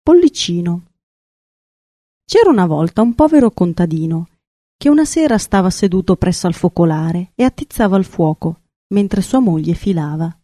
Pollicino. C'era una volta un povero contadino che una sera stava seduto presso al focolare e attizzava il fuoco mentre sua moglie filava.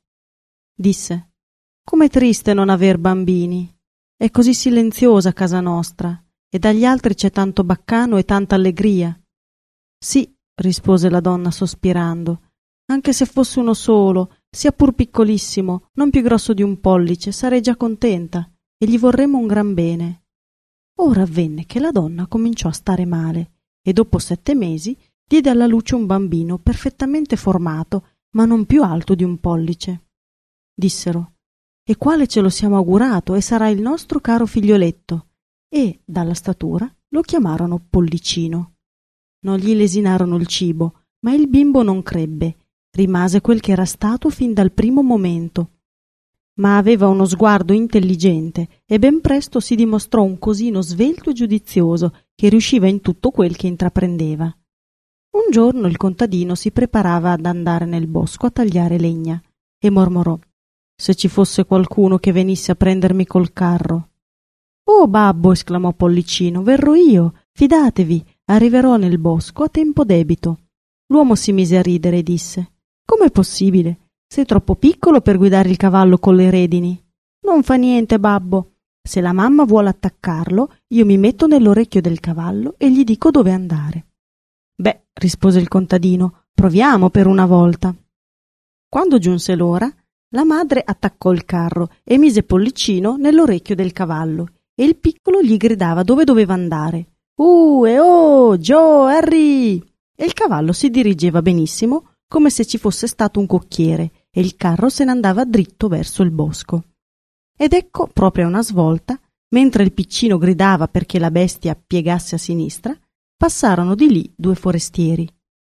Disse: «Com'è triste non aver bambini! È così silenziosa casa nostra e dagli altri c'è tanto baccano e tanta allegria». «Sì», rispose la donna sospirando, «anche se fosse uno solo, sia pur piccolissimo, non più grosso di un pollice, sarei già contenta e gli vorremmo un gran bene». Ora avvenne che la donna cominciò a stare male e dopo 7 mesi diede alla luce un bambino perfettamente formato, ma non più alto di un pollice. Dissero: «E quale ce lo siamo augurato e sarà il nostro caro figlioletto», e dalla statura lo chiamarono Pollicino. Non gli lesinarono il cibo, ma il bimbo non crebbe, rimase quel che era stato fin dal primo momento. Ma aveva uno sguardo intelligente e ben presto si dimostrò un cosino svelto e giudizioso che riusciva in tutto quel che intraprendeva. Un giorno il contadino si preparava ad andare nel bosco a tagliare legna e mormorò: «Se ci fosse qualcuno che venisse a prendermi col carro». «Oh babbo», esclamò Pollicino, «verrò io, fidatevi, arriverò nel bosco a tempo debito». L'uomo si mise a ridere e disse: «Com'è possibile? Sei troppo piccolo per guidare il cavallo con le redini». «Non fa niente, babbo. Se la mamma vuole attaccarlo, io mi metto nell'orecchio del cavallo e gli dico dove andare». «Beh», rispose il contadino, «proviamo per una volta». Quando giunse l'ora, la madre attaccò il carro e mise Pollicino nell'orecchio del cavallo e il piccolo gli gridava dove doveva andare. E oh, Joe, Harry! E il cavallo si dirigeva benissimo, come se ci fosse stato un cocchiere, e il carro se ne andava dritto verso il bosco. Ed ecco, proprio a una svolta, mentre il piccino gridava perché la bestia piegasse a sinistra, passarono di lì 2 forestieri.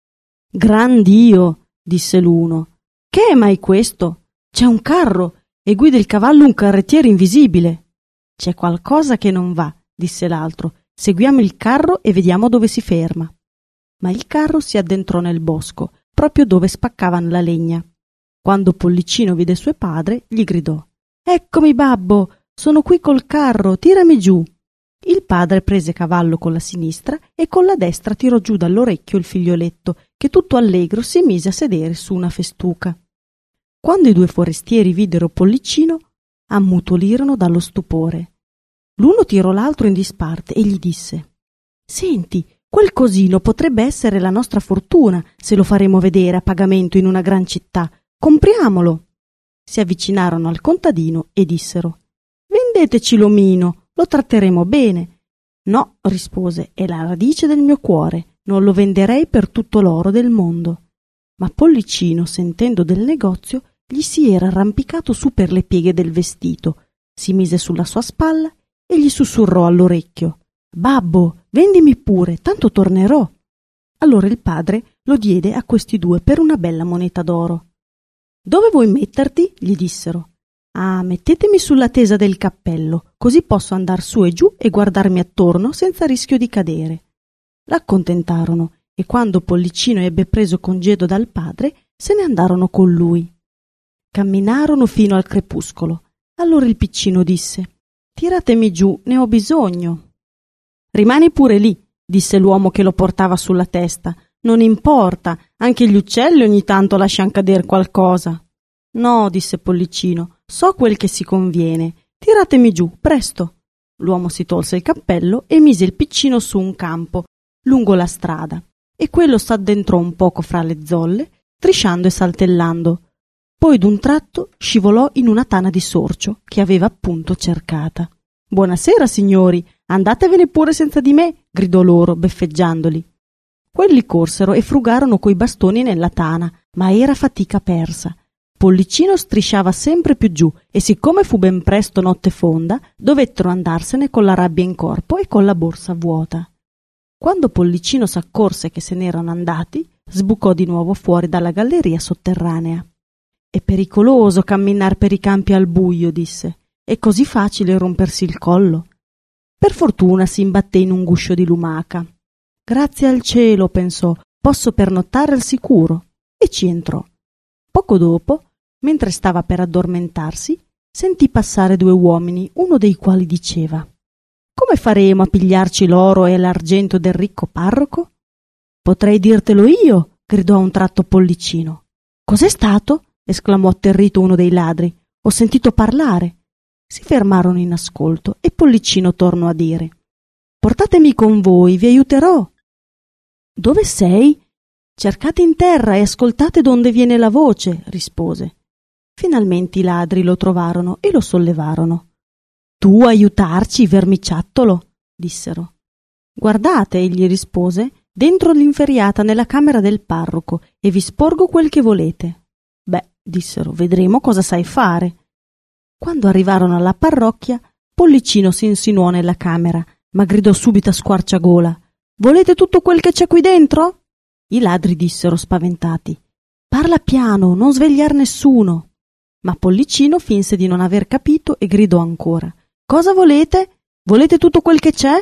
«Gran Dio!» disse l'uno. «Che è mai questo? C'è un carro e guida il cavallo un carrettiere invisibile». «C'è qualcosa che non va», disse l'altro. «Seguiamo il carro e vediamo dove si ferma». Ma il carro si addentrò nel bosco, proprio dove spaccavano la legna. Quando Pollicino vide suo padre, gli gridò: «Eccomi, babbo, sono qui col carro, tirami giù». Il padre prese cavallo con la sinistra e con la destra tirò giù dall'orecchio il figlioletto, che tutto allegro si mise a sedere su una festuca. Quando i 2 forestieri videro Pollicino, ammutolirono dallo stupore. L'uno tirò l'altro in disparte e gli disse: «Senti, quel cosino potrebbe essere la nostra fortuna se lo faremo vedere a pagamento in una gran città. Compriamolo». Si avvicinarono al contadino e dissero: «Vendeteci l'omino, lo tratteremo bene». «No», rispose, «è la radice del mio cuore, non lo venderei per tutto l'oro del mondo». Ma Pollicino, sentendo del negozio, gli si era arrampicato su per le pieghe del vestito, si mise sulla sua spalla e gli sussurrò all'orecchio: «Babbo, vendimi pure, tanto tornerò». Allora il padre lo diede a questi 2 per una bella moneta d'oro. «Dove vuoi metterti?» gli dissero. «Ah, mettetemi sulla tesa del cappello, così posso andar su e giù e guardarmi attorno senza rischio di cadere». L'accontentarono e quando Pollicino ebbe preso congedo dal padre, se ne andarono con lui. Camminarono fino al crepuscolo. Allora il piccino disse: «Tiratemi giù, ne ho bisogno». «Rimani pure lì», disse l'uomo che lo portava sulla testa. «Non importa, anche gli uccelli ogni tanto lascian cader qualcosa». «No», disse Pollicino, «so quel che si conviene. Tiratemi giù, presto». L'uomo si tolse il cappello e mise il piccino su un campo, lungo la strada, e quello s'addentrò un poco fra le zolle, strisciando e saltellando. Poi d'un tratto scivolò in una tana di sorcio che aveva appunto cercata. «Buonasera, signori, andatevene pure senza di me», gridò loro, beffeggiandoli. Quelli corsero e frugarono coi bastoni nella tana, ma era fatica persa. Pollicino strisciava sempre più giù e siccome fu ben presto notte fonda, dovettero andarsene con la rabbia in corpo e con la borsa vuota. Quando Pollicino s'accorse che se n'erano andati, sbucò di nuovo fuori dalla galleria sotterranea. «È pericoloso camminar per i campi al buio», disse. «È così facile rompersi il collo». Per fortuna si imbatté in un guscio di lumaca. «Grazie al cielo», pensò, «posso pernottare al sicuro», e ci entrò. Poco dopo, mentre stava per addormentarsi, sentì passare due uomini, uno dei quali diceva: «Come faremo a pigliarci l'oro e l'argento del ricco parroco?» «Potrei dirtelo io», gridò a un tratto Pollicino. «Cos'è stato?» esclamò atterrito uno dei ladri. «Ho sentito parlare». Si fermarono in ascolto e Pollicino tornò a dire: «Portatemi con voi, vi aiuterò». «Dove sei?» «Cercate in terra e ascoltate donde viene la voce», rispose. Finalmente i ladri lo trovarono e lo sollevarono. «Tu aiutarci, vermiciattolo?» dissero. «Guardate», egli rispose, «dentro l'inferriata nella camera del parroco e vi sporgo quel che volete». «Beh», dissero, «vedremo cosa sai fare». Quando arrivarono alla parrocchia, Pollicino si insinuò nella camera, ma gridò subito a squarciagola: «Volete tutto quel che c'è qui dentro?» I ladri dissero spaventati: «Parla piano, non svegliar nessuno». Ma Pollicino finse di non aver capito e gridò ancora: «Cosa volete? Volete tutto quel che c'è?»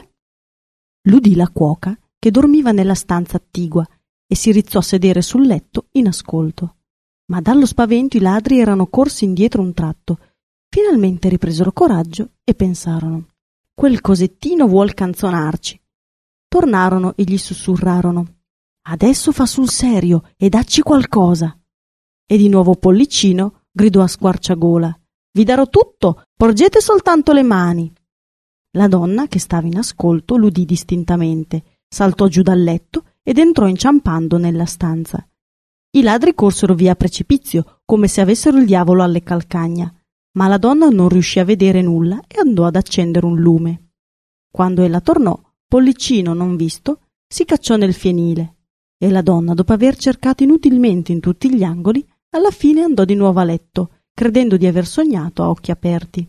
L'udì la cuoca, che dormiva nella stanza attigua, e si rizzò a sedere sul letto in ascolto. Ma dallo spavento i ladri erano corsi indietro un tratto. Finalmente ripresero coraggio e pensarono: «Quel cosettino vuol canzonarci». Tornarono e gli sussurrarono: «Adesso fa sul serio e dacci qualcosa». E di nuovo Pollicino gridò a squarciagola: «Vi darò tutto, porgete soltanto le mani». La donna, che stava in ascolto, l'udì distintamente, saltò giù dal letto ed entrò inciampando nella stanza. I ladri corsero via a precipizio, come se avessero il diavolo alle calcagna, ma la donna non riuscì a vedere nulla e andò ad accendere un lume. Quando ella tornò, Pollicino, non visto, si cacciò nel fienile, e la donna, dopo aver cercato inutilmente in tutti gli angoli, alla fine andò di nuovo a letto, credendo di aver sognato a occhi aperti.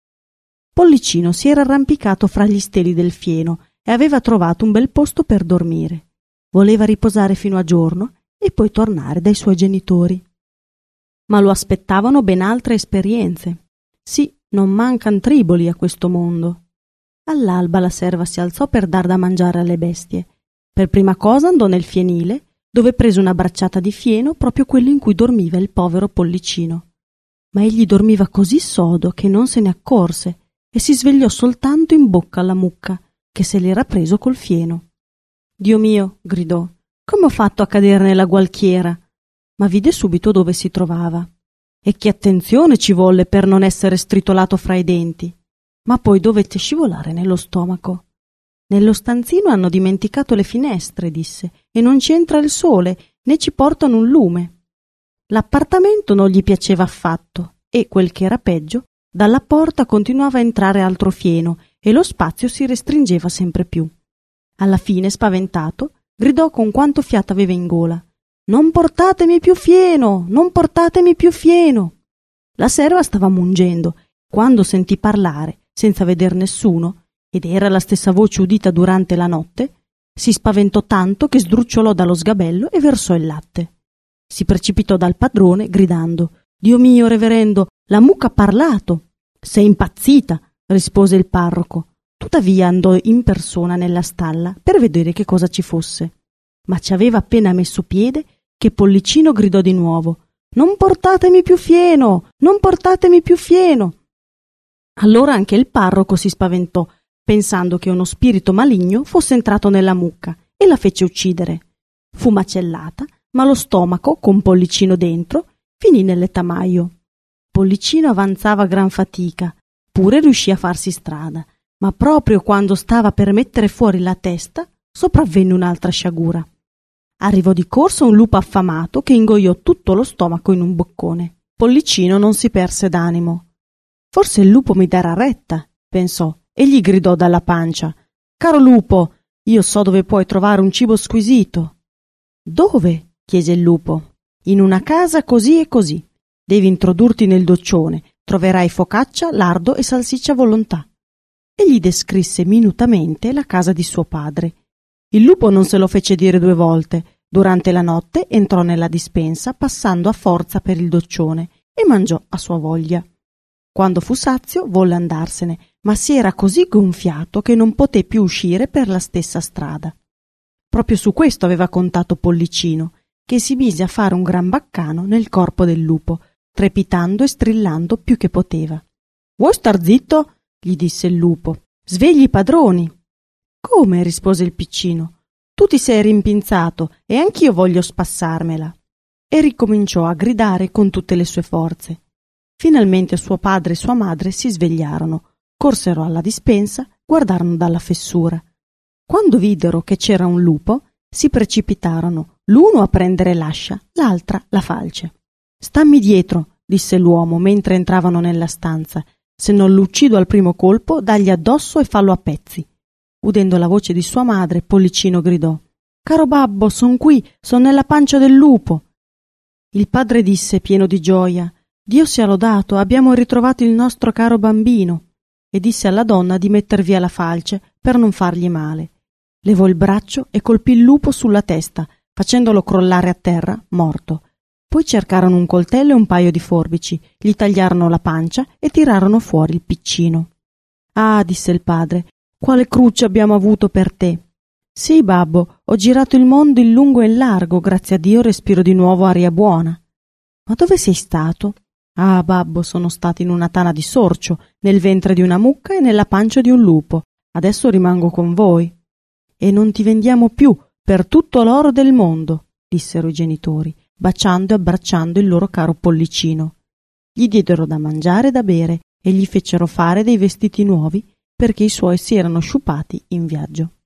Pollicino si era arrampicato fra gli steli del fieno e aveva trovato un bel posto per dormire. Voleva riposare fino a giorno e poi tornare dai suoi genitori. Ma lo aspettavano ben altre esperienze. Sì, non mancan triboli a questo mondo. All'alba la serva si alzò per dar da mangiare alle bestie. Per prima cosa andò nel fienile, dove prese una bracciata di fieno, proprio quello in cui dormiva il povero Pollicino. Ma egli dormiva così sodo che non se ne accorse e si svegliò soltanto in bocca alla mucca, che se l'era preso col fieno. «Dio mio», gridò, «come ho fatto a cadere nella gualchiera?» Ma vide subito dove si trovava. E che attenzione ci volle per non essere stritolato fra i denti! Ma poi dovette scivolare nello stomaco. «Nello stanzino hanno dimenticato le finestre», disse, «e non ci entra il sole, né ci portano un lume». L'appartamento non gli piaceva affatto e, quel che era peggio, dalla porta continuava a entrare altro fieno e lo spazio si restringeva sempre più. Alla fine, spaventato, gridò con quanto fiato aveva in gola: «Non portatemi più fieno! Non portatemi più fieno!» La serva stava mungendo. Quando sentì parlare, senza veder nessuno, ed era la stessa voce udita durante la notte, si spaventò tanto che sdrucciolò dallo sgabello e versò il latte. Si precipitò dal padrone gridando: «Dio mio, reverendo, la mucca ha parlato!» «Sei impazzita!» rispose il parroco. Tuttavia andò in persona nella stalla per vedere che cosa ci fosse. Ma ci aveva appena messo piede che Pollicino gridò di nuovo: «Non portatemi più fieno! Non portatemi più fieno!» Allora anche il parroco si spaventò, pensando che uno spirito maligno fosse entrato nella mucca, e la fece uccidere. Fu macellata, ma lo stomaco, con Pollicino dentro, finì nel lettamaio. Pollicino avanzava a gran fatica, pure riuscì a farsi strada, ma proprio quando stava per mettere fuori la testa, sopravvenne un'altra sciagura. Arrivò di corsa un lupo affamato che ingoiò tutto lo stomaco in un boccone. Pollicino non si perse d'animo. «Forse il lupo mi darà retta», pensò, e gli gridò dalla pancia: «Caro lupo, io so dove puoi trovare un cibo squisito». «Dove?» chiese il lupo. «In una casa così e così. Devi introdurti nel doccione, troverai focaccia, lardo e salsiccia a volontà». E gli descrisse minutamente la casa di suo padre. Il lupo non se lo fece dire due volte. Durante la notte entrò nella dispensa, passando a forza per il doccione, e mangiò a sua voglia. Quando fu sazio volle andarsene, ma si era così gonfiato che non poté più uscire per la stessa strada. Proprio su questo aveva contato Pollicino, che si mise a fare un gran baccano nel corpo del lupo, trepitando e strillando più che poteva. Vuoi star zitto? Gli disse il lupo. Svegli i padroni. Come? Rispose il piccino. Tu ti sei rimpinzato e anch'io voglio spassarmela. E ricominciò a gridare con tutte le sue forze. Finalmente suo padre e sua madre si svegliarono, corsero alla dispensa, guardarono dalla fessura. Quando videro che c'era un lupo, si precipitarono, l'uno a prendere l'ascia, l'altra la falce. Stammi dietro, disse l'uomo mentre entravano nella stanza. Se non lo uccido al primo colpo, dagli addosso e fallo a pezzi. Udendo la voce di sua madre, Pollicino gridò: Caro babbo, son qui, son nella pancia del lupo. Il padre disse pieno di gioia: Dio sia lodato, abbiamo ritrovato il nostro caro bambino. E disse alla donna di metter via la falce per non fargli male. Levò il braccio e colpì il lupo sulla testa, facendolo crollare a terra, morto. Poi cercarono un coltello e un paio di forbici, gli tagliarono la pancia e tirarono fuori il piccino. Ah, disse il padre, quale cruccia abbiamo avuto per te. Sì, babbo, ho girato il mondo in lungo e in largo, grazie a Dio respiro di nuovo aria buona. Ma dove sei stato? Ah, babbo, sono stato in una tana di sorcio, nel ventre di una mucca e nella pancia di un lupo. Adesso rimango con voi. E non ti vendiamo più per tutto l'oro del mondo, dissero i genitori, baciando e abbracciando il loro caro Pollicino. Gli diedero da mangiare e da bere e gli fecero fare dei vestiti nuovi perché i suoi si erano sciupati in viaggio.